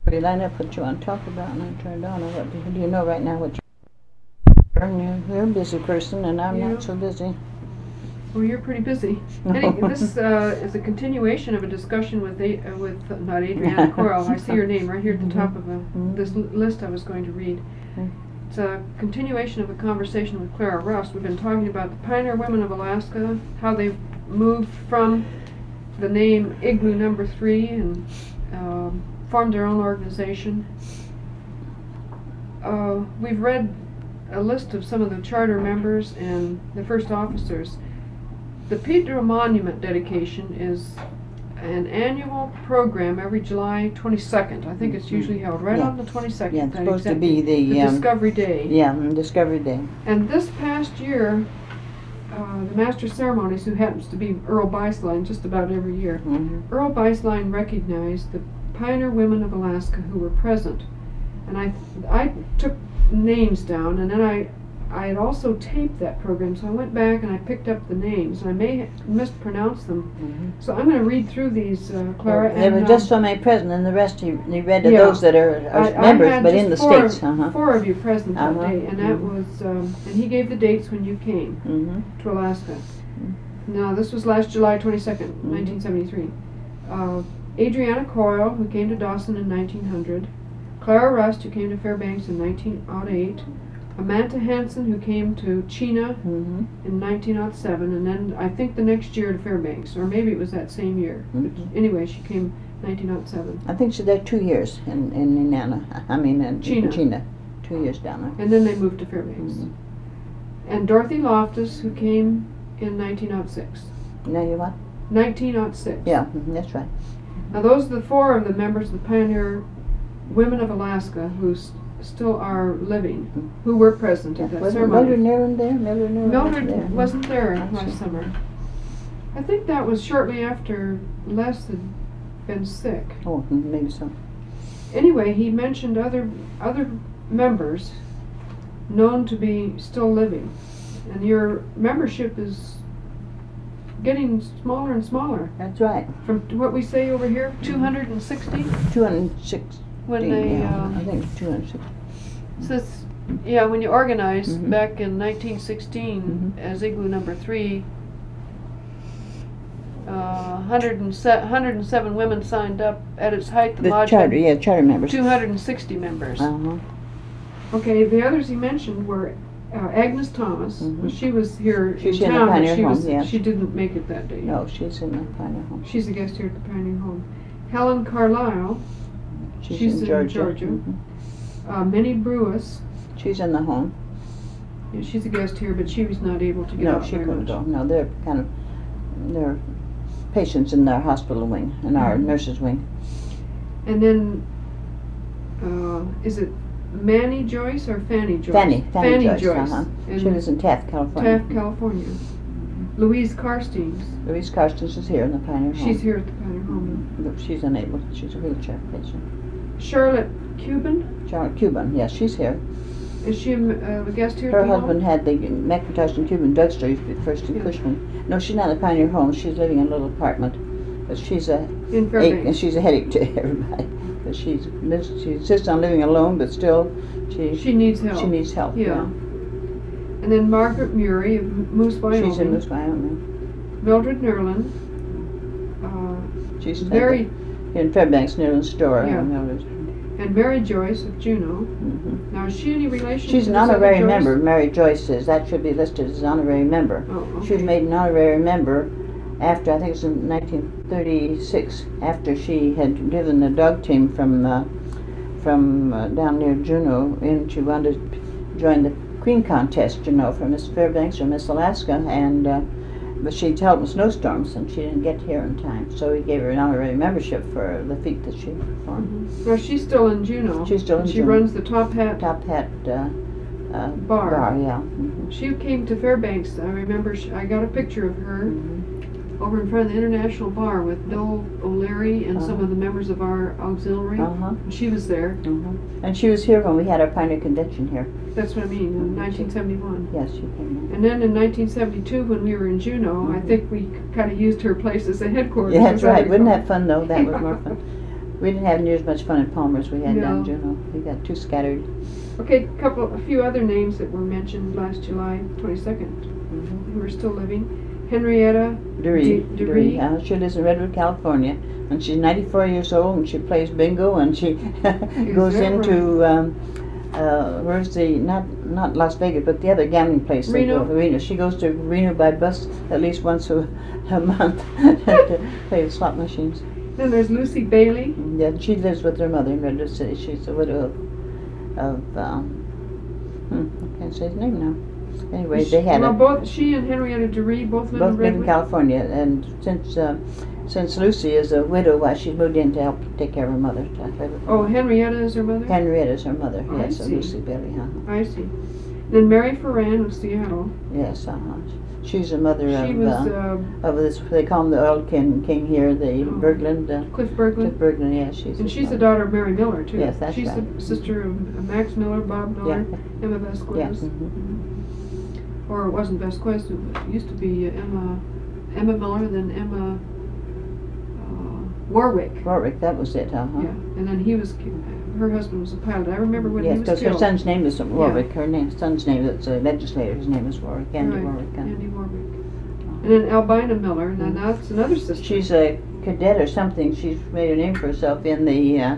We line up what you want to talk about, and I turned on. What do you know right now? What you're a busy person, and I'm not so busy. Well, you're pretty busy. Anyway, this is a continuation of a discussion with not Adriana Coyle. I see your name right here at the top of this list I was going to read. It's a continuation of a conversation with Clara Rust. We've been talking about the Pioneer Women of Alaska, how they moved from the name Igloo Number 3 and formed their own organization. We've read a list of some of the charter members and the first officers. The Pedro Monument dedication is an annual program every July 22nd. I think it's usually held right on the 22nd. Yeah, it's supposed to be the Discovery Day. Yeah, Discovery Day. And this past year, the Master of Ceremonies, who happens to be Earl Beislein just about every year, Earl Beislein recognized the Pioneer Women of Alaska who were present. And I took names down, and then I had also taped that program, so I went back and I picked up the names, and I may have mispronounced them. So I'm going to read through these, Clara. There were just so many present, and the rest he read of those that are members, but in the States. Four of you present that day, and that was, and he gave the dates when you came to Alaska. Now, this was last July 22nd, 1973. Adriana Coyle, who came to Dawson in 1900. Clara Rust, who came to Fairbanks in 1908. Amanda Hansen, who came to Chena in 1907, and then I think the next year to Fairbanks, or maybe it was that same year. But anyway, she came 1907. I think she's there 2 years in Nenana. I mean, in Chena. 2 years down there. And then they moved to Fairbanks. And Dorothy Loftus, who came in 1906. Now you what? 1906. Yeah, that's right. Now those are the four of the members of the Pioneer Women of Alaska who still are living, who were present at that ceremony. Mildred there? Mildred wasn't there last summer. I think that was shortly after Les had been sick. Oh, maybe so. Anyway, he mentioned other members known to be still living, and your membership is getting smaller and smaller. That's right. From what we say over here, 260? 260. When they, I think it's 260. Says, yeah, when you organized back in 1916 as Igloo Number 3, 107 women signed up at its height. The lodge charter members. 260 members. Okay, the others he mentioned were Agnes Thomas. Well, she was here in town, but she didn't make it that day. No, she's in the Pioneer Home. She's a guest here at the Pioneer Home. Helen Carlisle. She's in Georgia. Minnie Brewis. She's in the home. Yeah, she's a guest here, but she was not able to get out. No, she couldn't go. No, they're patients in their hospital wing, in our nurses wing. And then, is it Manny Joyce or Fanny Joyce? Fanny Joyce. She lives in Taft, California. Taft, California. Louise Karstens. Louise Karstens is here in the Pioneer Home. She's here at the Pioneer Home. But she's unable. She's a wheelchair patient. Charlotte Cuban. Charlotte Cuban, yes, she's here. Is she a guest here? Her husband had the McIntosh and Cuban drugstore, used to be first in Cushman. No, she's not in the Pioneer Home. She's living in a little apartment, but she's in Fairbanks. And she's a headache to everybody. But she insists on living alone, but still she needs help. She needs help. Yeah. And then Margaret Murray of Moose, Wyoming. She's in Moose, Wyoming. Mildred Nerlin. She's very in Fairbanks, Nerlin store. Yeah. And Mary Joyce of Juneau. Now, is she any relation? She's an honorary member. Mary Joyce is. That should be listed as an honorary member. Oh, okay. She was made an honorary member after, I think it was in 1936, after she had driven the dog team from down near Juneau in. She wanted to join the Queen contest, for Miss Fairbanks or Miss Alaska, and but she'd helped in snowstorms, and she didn't get here in time. So we gave her an honorary membership for the feat that she performed. Well, she's still in Juneau. She's still in Juneau. She runs the Top Hat bar. Yeah. She came to Fairbanks. I remember I got a picture of her over in front of the International Bar with Bill O'Leary and some of the members of our auxiliary. She was there. And she was here when we had our Pioneer Convention here. That's what I mean, in 1971. Yes, she came in. And then in 1972, when we were in Juneau, I think we kind of used her place as a headquarters. Yeah, that's right. Wasn't that fun, though? That was more fun. We didn't have near as much fun at Palmer as we had down No. Juneau. We got too scattered. Okay, a few other names that were mentioned last July 22nd, who are still living. Henrietta Dury. She lives in Redwood, California, and she's 94 years old, and she plays bingo, and she goes into where's the not Las Vegas, but the other gambling place. Reno. She goes to Reno by bus at least once a month to play with slot machines. Then there's Lucy Bailey. Yeah, she lives with her mother in Redwood City. She's a widow of I can't say his name now. Anyway, they had both she and Henrietta Dury both live in Redwood. Live in California, and since Lucy is a widow, she's moved in to help take care of her mother. Oh, Henrietta is her mother? Henrietta is her mother, yes, I so see. Lucy Bailey, I see. Then Mary Ferran of Seattle. Yes, she's the mother she of this, they call him the oil king here, the Berglund. Cliff Berglund. Cliff Berglund, yeah, she's the daughter of Mary Miller, too. Yes, that's she's right. She's the sister of Max Miller, Bob Miller, Emma Vasquez. Yeah. Or it wasn't Vasquez, it used to be Emma Miller, then Emma Warwick. Warwick, that was it, Yeah, and then her husband was a pilot. I remember when he was killed. Yes, because her son's name is Warwick. Her son's name is a legislator. His name is Warwick, Andy Warwick. Andy Warwick. And then Albina Miller, and then that's another sister. She's a cadet or something. She's made a name for herself in the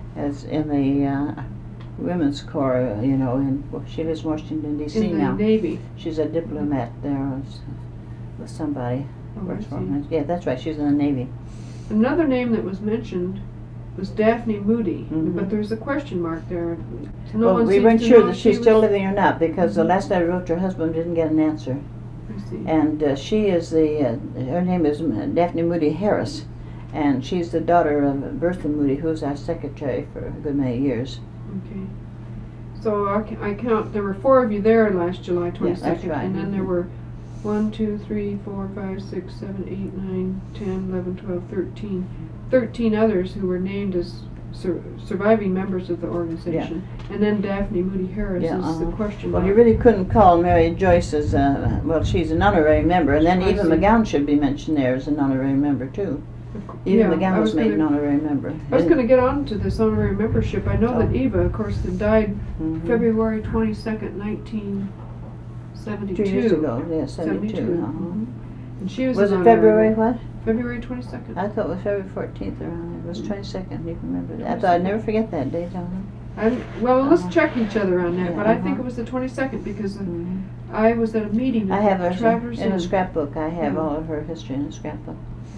Women's Corps, and she lives in Washington, D.C. now. In the Navy. She's a diplomat there with somebody. Oh, I see. Yeah, that's right, she's in the Navy. Another name that was mentioned was Daphne Moody, but there's a question mark there. We weren't sure that she's still living or not, because the last I wrote to her husband didn't get an answer. I see. And she is her name is Daphne Moody Harris, and she's the daughter of Bertha Moody, who's our secretary for a good many years. Okay. So I count, there were 4 of you there last July 22nd, yes, that's right. And then there were 1, 2, 3, 4, 5, 6, 7, 8, 9, 10, 11, 12, 13 others who were named as surviving members of the organization. Yeah. And then Daphne Moody Harris is the question mark. Well, you really couldn't call Mary Joyce as she's an honorary member, and then Eva McGowan should be mentioned there as an honorary member too. Eva McGowan was made an honorary member. I was going to get on to this honorary membership. I know that Eva, of course, died February 22nd, 1972. 2 years ago, yeah, 72. And she was it February what? February 22nd. I thought it was February 14th around there. It was 22nd, you can remember that. I thought I'd never forget that date, let's check each other on that, but I think it was the 22nd because I was at a meeting I have Traverse in a scrapbook. I have all of her history in a scrapbook.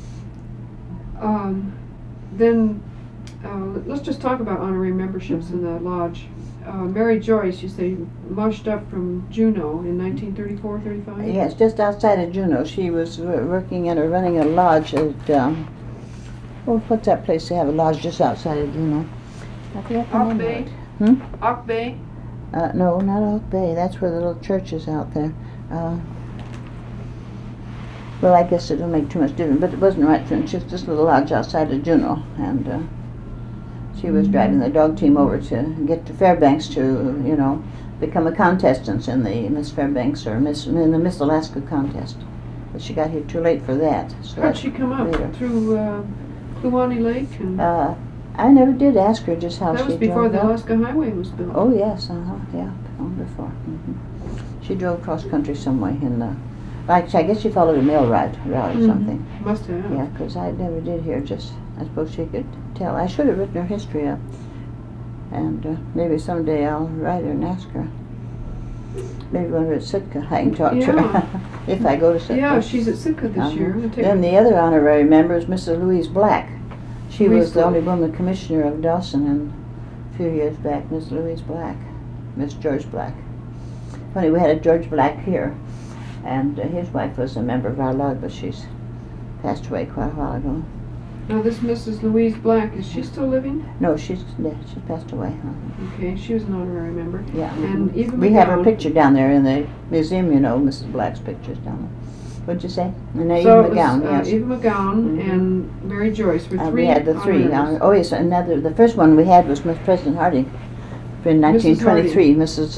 Then let's just talk about honorary memberships in the lodge. Mary Joyce, you say, mushed up from Juneau in 1934-35? Yes, just outside of Juneau. She was working running a lodge at, what's that place? They have a lodge just outside of Juneau. I forget the name of it. Ock Bay? No, not Oak Bay. That's where the little church is out there. Well, I guess it don't make too much difference, but it wasn't right. It's just this little lodge outside of Juneau, and she was driving the dog team over to get to Fairbanks to, become a contestant in the Miss Fairbanks or in the Miss Alaska contest. But she got here too late for that. So how'd she come up? Through Kluane Lake? I never did ask her just how she drove. That was before the Alaska Highway was built. Oh yes, yeah, long before. She drove cross country some way I guess she followed a mail route or something. Must have. Yeah, because I never did hear. I suppose she could tell. I should have written her history up, and maybe someday I'll write her and ask her. Maybe when we're at Sitka, I can talk to her if I go to Sitka. Yeah, she's at Sitka this year. Then the other honorary member is Mrs. Louise Black. She was the only woman commissioner of Dawson a few years back. Miss Louise Black, Miss George Black. Funny, we had a George Black here. And his wife was a member of our lodge, but she's passed away quite a while ago. Now this Mrs. Louise Black, is she still living? No, she's passed away. Okay, she was an honorary member. Yeah. And Eva we have her picture down there in the museum, Mrs. Black's picture's down there. What'd you say? And Eva McGowan, yes. Eva McGowan and Mary Joyce were 3 we had the 3. Oh yes, the first one we had was Miss President Harding in 1923. Mrs.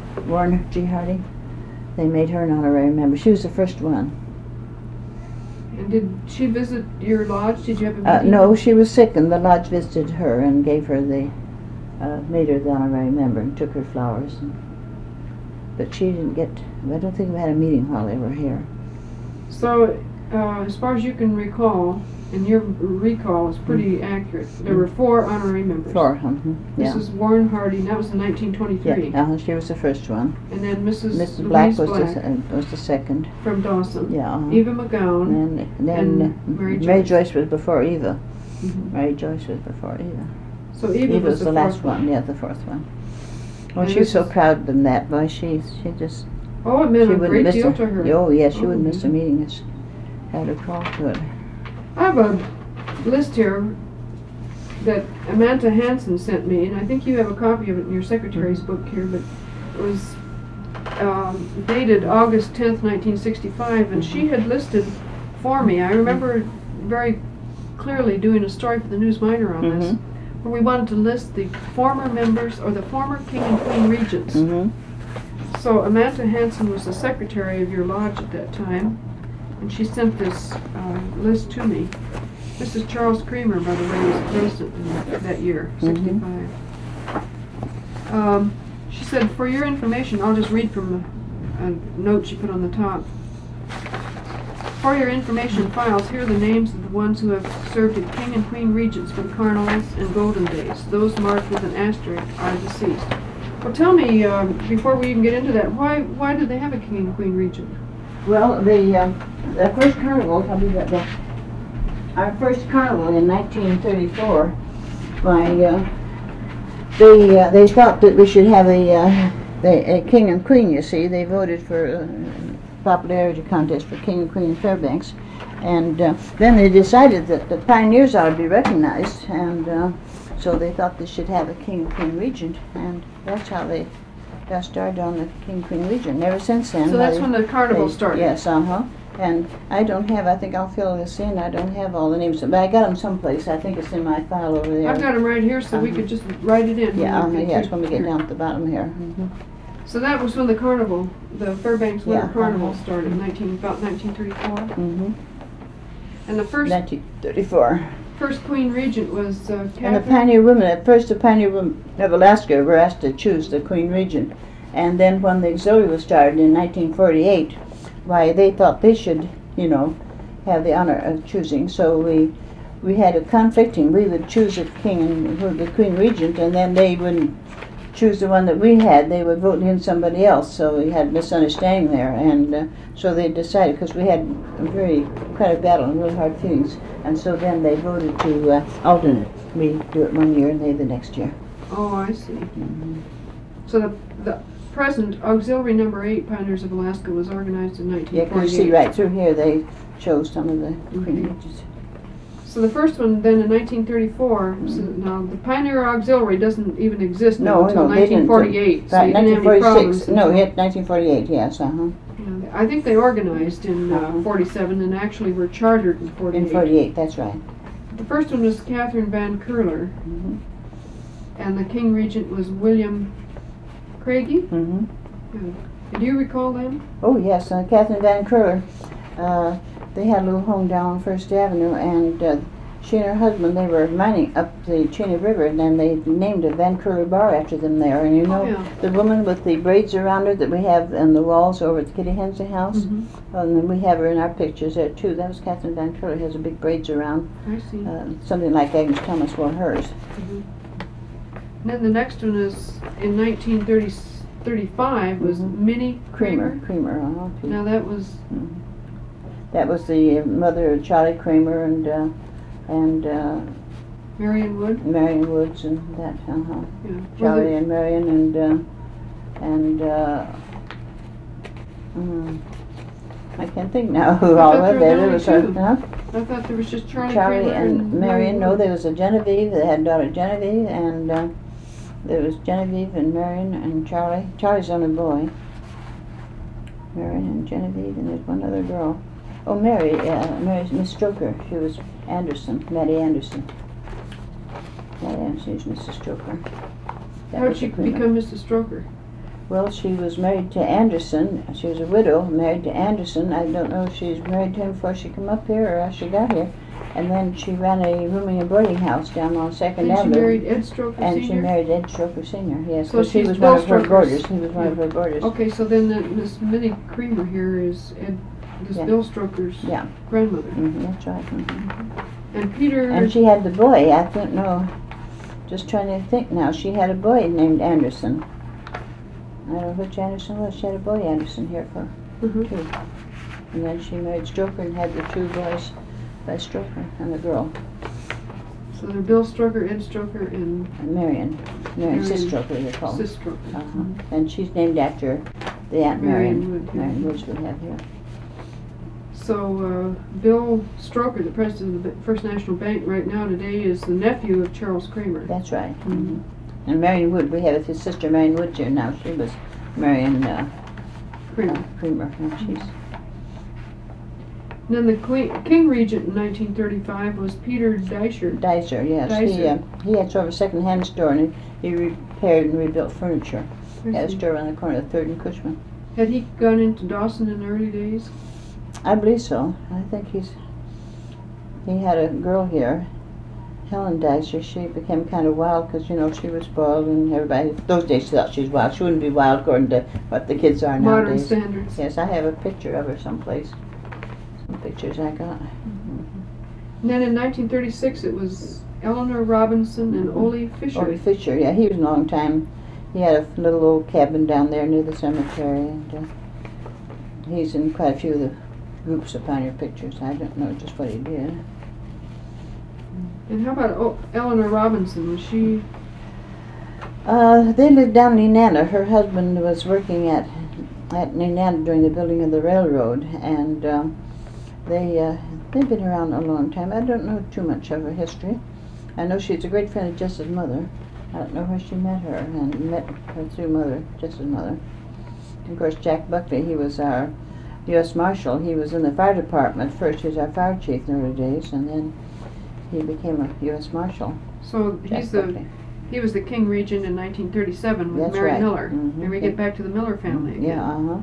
Warren G. Harding. They made her an honorary member. She was the first one. And did she visit your lodge? Did you have a meeting? No, she was sick, and the lodge visited her and gave her made her the honorary member and took her flowers. But she didn't get, I don't think we had a meeting while they were here. So, as far as you can recall, and your recall is pretty accurate, there were 4 honorary members. 4, yeah. Mrs. Warren Hardy, that was in 1923. Yeah, she was the first one. And then Mrs. Black Louise was the second. from Dawson. Yeah. Eva McGowan. And then Mary Joyce was before Eva. Mm-hmm. Mary Joyce was before Eva. So Eva was the last one. Yeah, the 4th one. Well, she was so proud of them that, boy, she just... Oh, it meant a great deal to her. Oh, yes, she wouldn't miss a meeting. Just had her call to it. I have a list here that Amanda Hansen sent me, and I think you have a copy of it in your secretary's book here, but it was dated August 10th, 1965, and she had listed for me, I remember very clearly doing a story for the News Miner on this, where we wanted to list the former members, or the former King and Queen Regents. So Amanda Hansen was the secretary of your lodge at that time, and she sent this list to me. Mrs. Charles Creamer, by the way, was president in that year, 65. She said, for your information, I'll just read from a note she put on the top. For your information files, here are the names of the ones who have served as King and Queen Regents for the Carnivals and Golden Days. Those marked with an asterisk are deceased. Well, tell me, before we even get into that, why did they have a King and Queen Regent? Well, the first carnival, our first carnival in 1934, they thought that we should have a king and queen. You see, they voted for a popularity contest for king and queen in Fairbanks, and then they decided that the pioneers ought to be recognized, and so they thought they should have a king and queen regent, and that's how they got started on the king and queen regent. And ever since then. So that's when the carnival started. Yes, And I think I'll fill this in, I don't have all the names, but I got them someplace. I think it's in my file over there. I've got them right here, so we could just write it in. Yeah, yes, when we get down at the bottom here. So that was when the carnival, the Fairbanks Winter Carnival started, about 1934. And the first... 1934. First Queen Regent was Catherine... And the pioneer women, at first the pioneer women of Alaska were asked to choose the Queen Regent. And then when the auxiliary was started in 1948, they thought they should, have the honor of choosing. So we had a conflicting. We would choose a king and the Queen Regent, and then they wouldn't choose the one that we had. They would vote in somebody else. So we had misunderstanding there, and so they decided, because we had quite a battle and really hard feelings, and so then they voted to alternate. We do it one year and they the next year. Oh, I see. So the present Auxiliary Number 8 Pioneers of Alaska was organized in 1948. Yeah, because you see right through here they chose some of the Queen Regents. So the first one then in 1934, so now the Pioneer Auxiliary doesn't even exist until 1948. So right, 1946. No, 1948, yes, I think they organized in 47 and actually were chartered in 48. In 48, that's right. The first one was Catherine Van Curler, and the King Regent was William Craigie. Do you recall them? Oh yes, Catherine Van Curler. They had a little home down on First Avenue, and she and her husband, they were mining up the Cheney River, and then they named a Van Curler bar after them there. And the woman with the braids around her that we have on the walls over at the Kitty Hensley house, and then we have her in our pictures there too. That was Catherine Van Curler, has a big braids around. I see. Something like Agnes Thomas wore hers. And then the next one is in 1935 was Minnie Kramer. Now that was... That was the mother of Charlie Kramer and Marion Wood. Marion Woods and that. Charlie and Marion I can't think now who all were there. I thought there was just Charlie Kramer and Marion. No, there was a Genevieve. They had a daughter Genevieve, and there was Genevieve and Marion and Charlie. Charlie's only boy. Marion and Genevieve, and there's one other girl. Oh, Mary's Miss Stroker. She was Mattie Anderson. Mattie Anderson is Mrs. Stroker. How did she become Mrs. Stroker? Well, she was married to Anderson. She was a widow, married to Anderson. I don't know if she's married to him before she came up here or how she got here. And then she ran a rooming and boarding house down on 2nd Avenue. And she married Ed Stroker Sr.? And she married Ed Stroker Sr., yes. So he was Bill one of her Stroker's- boarders. He was one of her boarders. Okay, so then Miss Minnie Creamer here is Yeah. Bill Stroker's Yeah. grandmother. That's right. And Peter... And she had the boy, I don't know, just trying to think now. She had a boy named Anderson. I don't know which Anderson was. She had a boy Anderson here for two. And then she married Stroker and had the 2 boys by Stroker and the girl. So they're Bill Stroker, Ed Stroker, and Marion. Sis Stroker, they call her. Sis Stroker. And she's named after the Aunt Marion. Wood, yeah. Marion Woods we have here. So Bill Stroker, the president of the First National Bank right now today, is the nephew of Charles Kramer. That's right. And Marion Wood, we have his sister Marion Woods here now. She was Marion Creamer. And she's... And then the King Regent in 1935 was Peter Dysher. Dysher, yes. Dysher. He had sort of a second-hand store, and he repaired and rebuilt furniture. He had a store around the corner of 3rd and Cushman. Had he gone into Dawson in the early days? I believe so. I think he had a girl here, Helen Dysher. She became kind of wild because, you know, she was spoiled, and everybody, those days thought she was wild. She wouldn't be wild according to what the kids are Modern nowadays. standards. Yes, I have a picture of her someplace. Some pictures I got. And then in 1936 it was Eleanor Robinson and Ole Fisher. Ole Fisher, yeah, he was a long time. He had a little old cabin down there near the cemetery, and he's in quite a few of the groups upon your pictures. I don't know just what he did. And how about Eleanor Robinson? Was she... They lived down in Nenana. Her husband was working at Nenana during the building of the railroad, and they've been around a long time. I don't know too much of her history. I know she's a great friend of Jess's mother. I don't know where she met her, and met her through Jess's mother. Of course, Jack Buckley, he was our U.S. Marshal. He was in the fire department first. He was our fire chief in the early days, and then he became a U.S. Marshal. So he was the King Regent in 1937 with That's Mary right. Miller. And we get back to the Miller family again. Yeah,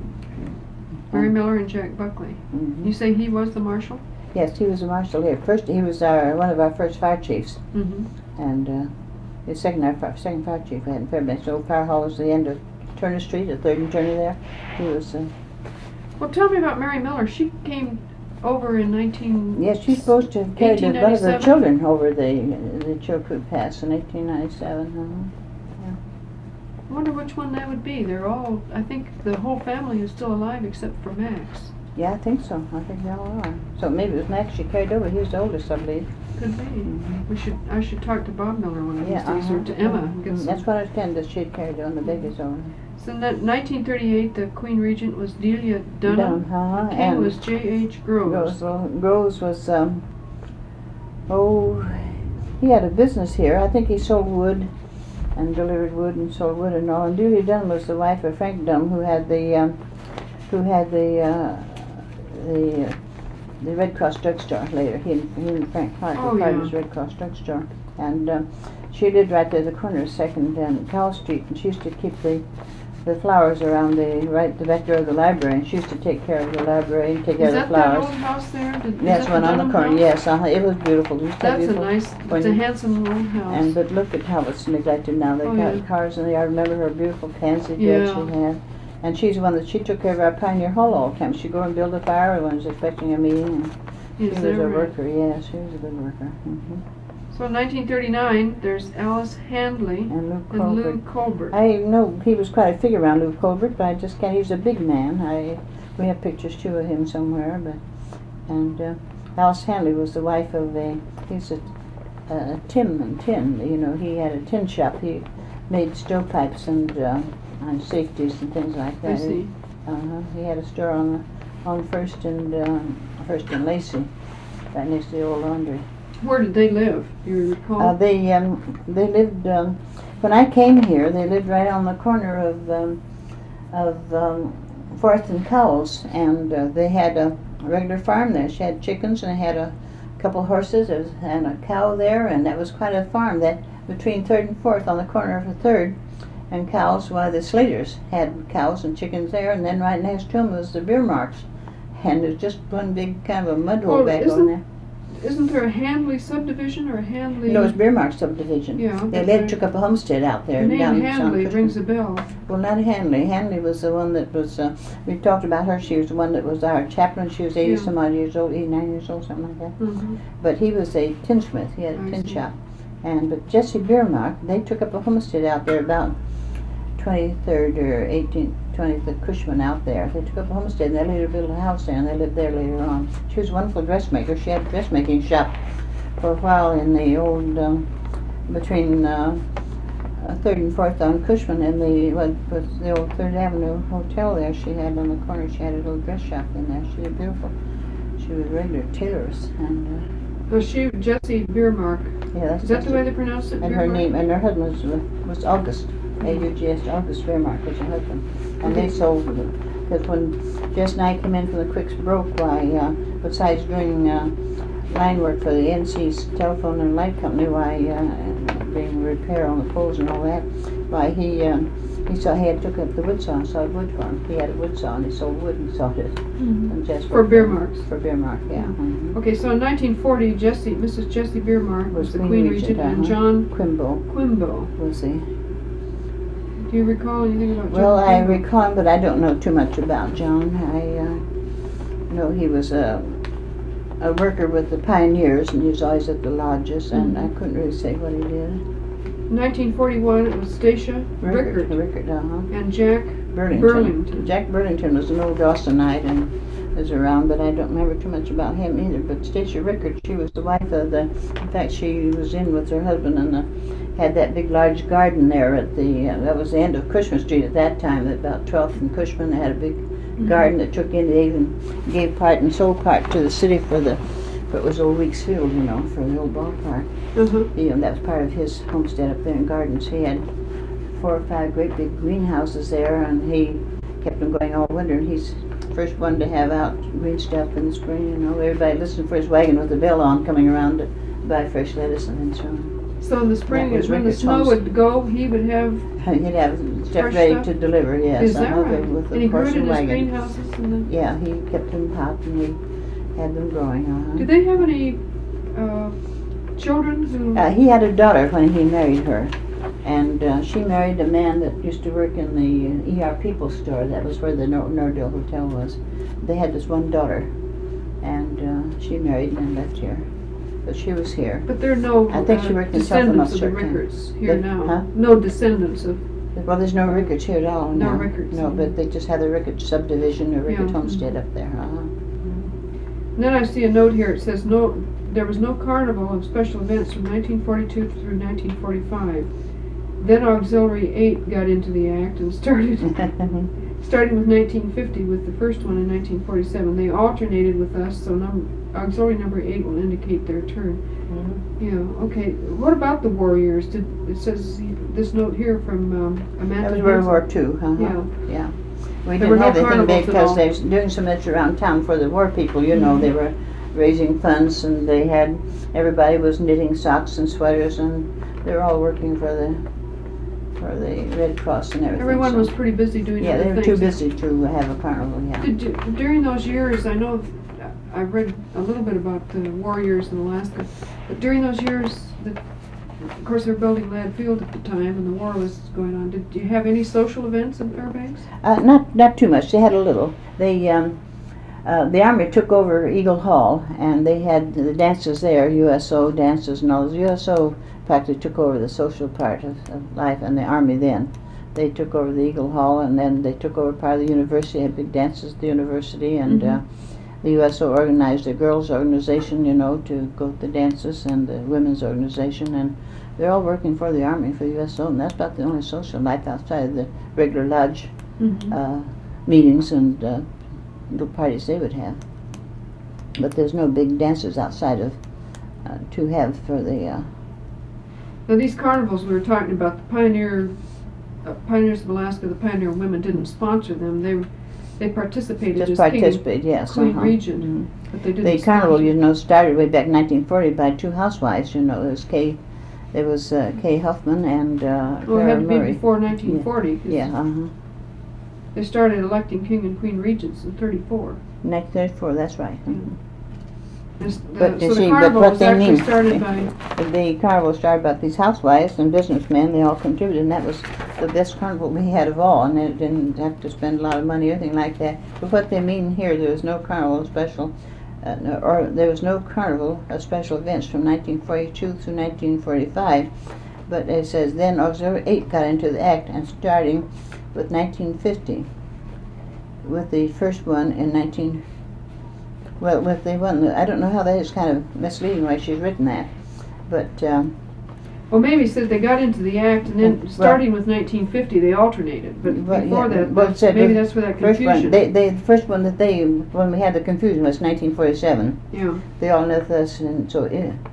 Mary Miller and Jack Buckley. You say he was the Marshal? Yes, he was a Marshal here. First, he was one of our first fire chiefs. And his second fire chief we had in Fairbanks. The old fire hall was the end of Turner Street, at 3rd and Turner there. He was... Well, tell me about Mary Miller. She came over in 19... Yes, she's supposed to have carried one of her 1897? children over the Chilkoot Pass in 1897. I wonder which one that would be. They're all... I think the whole family is still alive except for Max. Yeah, I think so. I think they all are. So maybe it was Max she carried over. He was the oldest, I believe. Could be. I should talk to Bob Miller one of these days, or to Emma. And get some. That's what I understand, that she had carried on the babies over. So in 1938, the Queen Regent was Delia Dunham. The King and was J.H. Groves. Groves was, he had a business here. I think he sold wood and delivered wood and sold wood and all. And Delia Dunham was the wife of Frank Dunham, who had the Red Cross drugstore later. He and Frank Clark were part of his Red Cross drugstore. And she lived right there at the corner of 2nd and Powell Street, and she used to keep the flowers around the back door of the library, and she used to take care of the library and take care of the flowers. Is that that old house there? That's one on the corner, yes. It was beautiful. That's a nice, it's a handsome old house. But look at how it's neglected now. They've got cars in the yard. Remember her beautiful pansy bed she had? And she's the one that she took care of our Pioneer Hall all the time. She'd go and build a fire when I was expecting a meeting. And she was a worker, yes. She was a good worker. So in 1939, there's Alice Handley and Lou Colbert. I know he was quite a figure around, Lou Colbert, but I just can't. He was a big man. We have pictures too of him somewhere. Alice Handley was the wife of he's a tin. You know, he had a tin shop. He made stovepipes and safeties and things like that. I see. He had a store on First and Lacey, right next to the old laundry. Where did they live? Do you recall? They lived when I came here. They lived right on the corner of 4th and Cowles, and they had a regular farm there. She had chickens, and they had a couple horses and a cow there, and that was quite a farm. That between 3rd and 4th on the corner of the 3rd, And cows, why the Slaters had cows and chickens there, and then right next to them was the Beermarks. And there's just one big kind of a mud hole back on there. Isn't there a Handley subdivision or a Handley? No, it's Beermark subdivision. Yeah. They later took up a homestead out there. The name down Handley South rings a bell. Well, not Handley. Handley was the one that was, we talked about her. She was the one that was our chaplain. She was 80 some odd years old, 89 years old, something like that. Mm-hmm. But he was a tinsmith. He had a tin shop. But Jesse Beermark, they took up a homestead out there about 23rd or 18th, 20th Cushman out there. They took up a homestead and they later built a house there and they lived there later on. She was a wonderful dressmaker. She had a dressmaking shop for a while in the old, between 3rd and 4th on Cushman and the old 3rd Avenue Hotel there she had on the corner. She had a little dress shop in there. She was beautiful. She was a regular tailoress. And Jessie Beermark. Yeah, is that the way they pronounce it? And her name, and her husband was August. A-U-G-S, August Beermark was her husband. And they sold them. Because when Jess and I came in from the Quicks broke, why, besides doing line work for the NC's telephone and light company, why, doing repair on the poles and all that, why, he had took up the wood saw and sawed wood for him. He had a wood saw and he sold wood and sawed it. Mm-hmm. And Jess for Beermarks. For Beermark, yeah. Mm-hmm. Okay, so in 1940, Mrs. Jessie Beermark was the Queen Regent, and John Quimbo was the. Do you recall anything about John? Well, I recall him, but I don't know too much about John. I know he was a worker with the pioneers, and he was always at the lodges, and I couldn't really say what he did. In 1941, it was Stacia Rickert and Jack Burlington. Jack Burlington was an old Dawsonite and was around, but I don't remember too much about him either. But Stacia Rickert, she was the wife of in fact, she was in with her husband and had that big large garden there at that was the end of Cushman Street at that time, at about 12th and Cushman. They had a big garden that took in, they even gave part and sold part to the city for it was old Weeks Field, for the old ballpark. That was part of his homestead up there in Gardens. He had 4 or 5 great big greenhouses there, and he kept them going all winter. And he's the first one to have out green stuff in the spring. Everybody listened for his wagon with the bell on, coming around to buy fresh lettuce and so on. So in the spring, when the snow would go, he would have. He'd have stuff ready to deliver. Yes, is that right? With and he grew it in his wagon. greenhouses. Yeah, he kept them hot, and we had them growing. Did they have any children? He had a daughter when he married her, and she married a man that used to work in the E.R. People's store. That was where the Nordale Hotel was. They had this one daughter, and she married and then left here. But she was here. But there are no I think she worked in descendants of the Rickards here now. Huh? No descendants of. Well, there's no Rickards here at all. No Rickards. No, but they just had the Rickard subdivision, or Rickard homestead up there. And then I see a note here. It says there was no carnival and special events from 1942 through 1945. Then Auxiliary 8 got into the act and started. Starting with 1950 with the first one in 1947. They alternated with us, so auxiliary number 8 will indicate their turn. Yeah, okay. What about the Warriors? It says this note here from Amanda. That was World War II. Yeah. We didn't have anything big because they were doing so much around town for the war people. They were raising funds, and everybody was knitting socks and sweaters, and they were all working for the Red Cross and everything. Everyone was pretty busy doing other things. Yeah, they were too busy to have a carnival, During those years, I know I read a little bit about the Warriors in Alaska, but during those years, of course, they were building Ladd Field at the time, and the war was going on. Did you have any social events in Fairbanks? Not too much. They had a little. The Army took over Eagle Hall, and they had the dances there, USO dances and all. The USO practically took over the social part of life, and the Army then. They took over the Eagle Hall, and then they took over part of the university, had big dances at the university, and the USO organized a girls' organization, to go to the dances, and the women's organization, and they're all working for the Army, for the USO, and that's about the only social life outside of the regular lodge meetings and little parties they would have. But there's no big dances outside of to have for the. Now these carnivals we were talking about, the Pioneers of Alaska, the Pioneer women didn't sponsor them. They participated. Just participated, yes. Queen Regent, but they didn't. The carnival, started way back in 1940 by 2 housewives. It was Kay It was Kay Huffman and Well, it Clara had to be Murray. before 1940. 'Cause Yeah, they started electing king and queen regents in 34. 1934, that's right. But So you the see, carnival what was they actually mean, started by... the carnival started about these housewives and businessmen. They all contributed, and that was the best carnival we had of all, and it didn't have to spend a lot of money or anything like that. But what they mean here, there was no carnival special, or there was no carnival special events from 1942 through 1945. But it says then Auxiliary 8 got into the act, and starting with 1950, with the first one in with the one, I don't know how that is kind of misleading the way she's written that, but Well, maybe it said they got into the act, and then starting with 1950, they alternated. But before that, maybe that's where that confusion. The first one that when we had the confusion was 1947. Yeah. They all know this, and so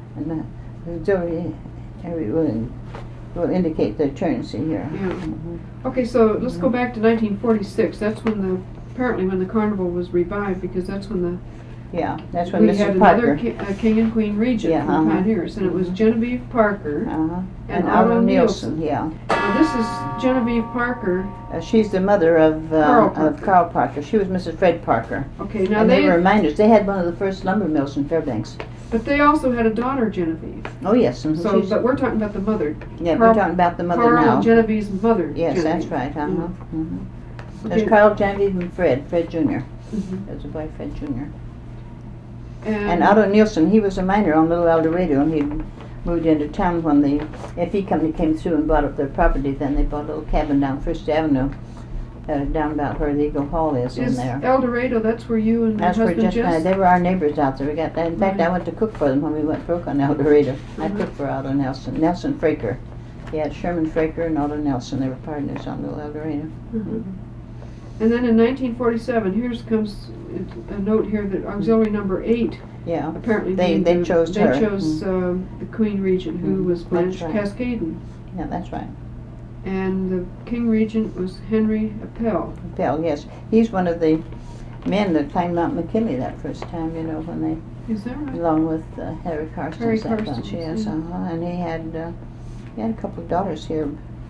will indicate the currency here. Yeah. Okay, so let's go back to 1946. That's apparently when the carnival was revived, because that's when that's when we Mrs. had Parker. another king and queen regent from Pioneers, and it was Genevieve Parker and Otto Nielsen. Yeah. Now this is Genevieve Parker. She's the mother of Carl Parker. She was Mrs. Fred Parker. Okay, now and they were miners. They had one of the first lumber mills in Fairbanks. But they also had a daughter, Genevieve. Oh yes. So, but we're talking about the mother. Yeah, we're talking about the mother Carl now. and Genevieve's mother. Yes, Genevieve. that's right. There's Carl, Genevieve, and Fred Jr. There's a boy, Fred Jr. And Otto Nielsen, he was a miner on Little El Dorado, and he moved into town when the FE company came through and bought up their property. Then they bought a little cabin down First Avenue, down about where the Eagle Hall is in there. El Dorado, that's where you and your husband Jess? They were our neighbors out there. In fact, I went to cook for them when we went broke on El Dorado. I cooked for Otto Nelson Fraker. He had Sherman Fraker and Otto Nelson. They were partners on Little El Dorado. And then in 1947, here comes a note here that auxiliary number 8. Yeah. Apparently they chose her. They chose the Queen Regent, who was Blanche Cascaden. Yeah, that's right. And the King Regent was Henry Appel. Appel, yes. He's one of the men that climbed Mount McKinley that first time, when they... Is that right? Along with Harry Carstens. Harry Carstens, yes. And he had a couple of daughters here.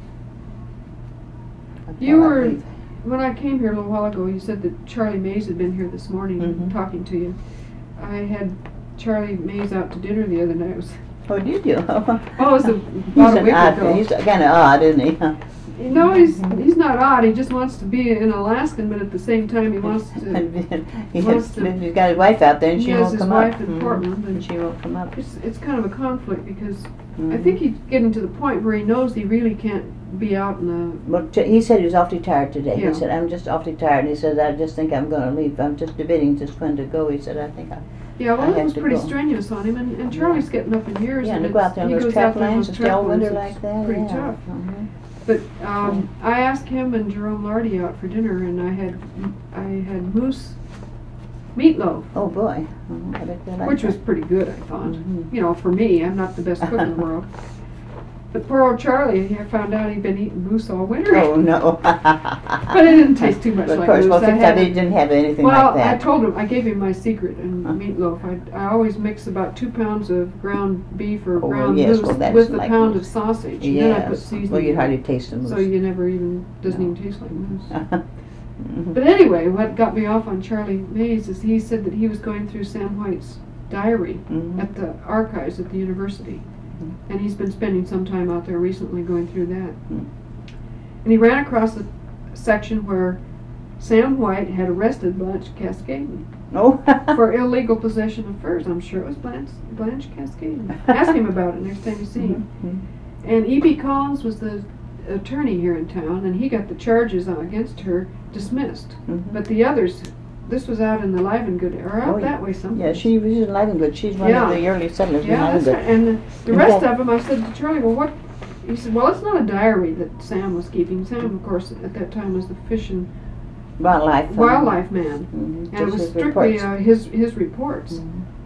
When I came here a little while ago, you said that Charlie Mays had been here this morning talking to you. I had Charlie Mays out to dinner the other night. Oh, did you? It was about a week ago. He's kind of odd, isn't he? No, he's not odd. He just wants to be an Alaskan, but at the same time he wants to... He's got his wife out there, and she won't come up. He has his wife in Portland. And she won't come up. It's kind of a conflict, because I think he's getting to the point where he knows he really can't be out in the... Well, he said he was awfully tired today. Yeah. He said, I'm just awfully tired. And he said, I just think I'm going to leave. I'm just debating just when to go. He said, I think it was pretty strenuous on him. And Charlie's getting up in years. Yeah, and to go out there on those trap lines and stay all winter like that. Pretty tough. But I asked him and Jerome Lardy out for dinner, and I had moose meatloaf. Oh boy. I bet they like which was pretty good, I thought. For me, I'm not the best cook in the world. But poor old Charlie, I found out he'd been eating moose all winter. Oh, no. But it didn't taste too much like moose. Of course, they didn't have anything like that. Well, I told him, I gave him my secret in meatloaf. I always mix about 2 pounds of ground beef or ground moose with a pound of sausage. And then I put seasoning. Well, you hardly taste the moose. So you never doesn't even taste like moose. But anyway, what got me off on Charlie Mays is he said that he was going through Sam White's diary at the archives at the university. And he's been spending some time out there recently going through that. And he ran across a section where Sam White had arrested Blanche Cascaden for illegal possession of furs. I'm sure it was Blanche Cascaden. Ask him about it next time you see him. And E.B. Collins was the attorney here in town, and he got the charges against her dismissed. But the others... This was out in the Livengood, or out that way somewhere. Yeah, she was in Livengood. She's one of the early settlers in Livengood. Right. And the rest of them, I said to Charlie, well, what? He said, well, it's not a diary that Sam was keeping. Sam, of course, at that time was the fish and wildlife man. And it was strictly his reports.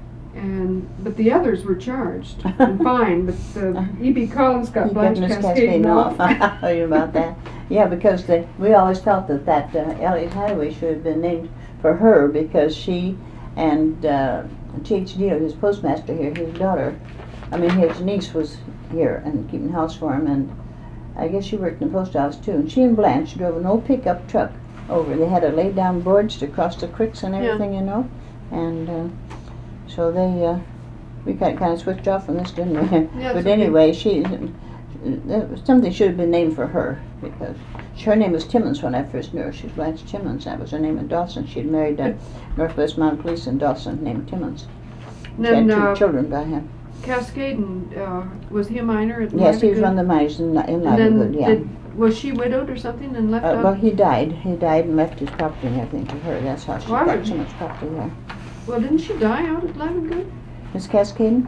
But the others were charged and fined, but E.B. Collins got Blanche Cascaden off. Oh, you about that? Yeah, because we always felt that Elliott Highway should have been named for her, because she and T.H. Deal, his postmaster here, his daughter, his niece was here and keeping house for him, and I guess she worked in the post office too. And she and Blanche drove an old pickup truck over. They had to lay down boards to cross the creeks and everything, you know. And so we got kind of switched off from this, didn't we? Yeah, but anyway, something should have been named for her, because her name was Timmons when I first knew her. She was Blanche Timmons. That was her name in Dawson. She had married a Northwest Mounted Police in Dawson named Timmons. She had 2 children by him. Cascaden, was he a miner at Yes, he was one of the miners in Livengood, yeah. Was she widowed or something and left out? Well, he died. He died and left his property and everything to her. That's how she got so much property there. Well, didn't she die out at Livengood? Miss Cascaden?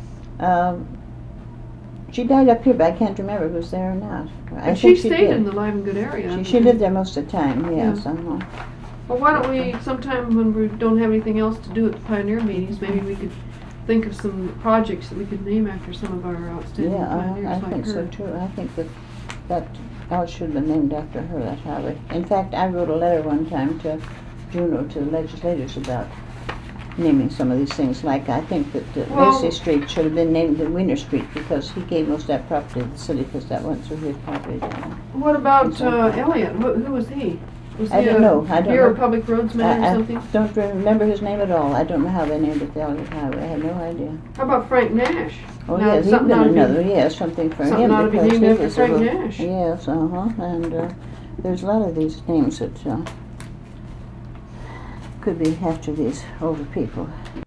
She died up here, but I can't remember who was there or not. And she stayed in the Livengood area. She lived there most of the time, yes. Yeah. Well, why don't we, sometime when we don't have anything else to do at the Pioneer meetings, maybe we could think of some projects that we could name after some of our outstanding pioneers I like think her. so too. I think that Alice should have been named after her. That's how in fact, I wrote a letter one time to Juneau, to the legislators, about naming some of these things. Like, I think that Lacey Street should have been named Wiener Street, because he gave most of that property to the city, because that went through his property. What about Elliot? Who was he? Was he I don't know. I don't Bureau know. of Public Roads man or something? I don't remember his name at all. I don't know how they named it the Elliott Highway. I have no idea. How about Frank Nash? Oh, yes, he's been another. Yes, something for something him. Something ought to be named after Frank Nash. Yes, and there's a lot of these names that could be after these older people.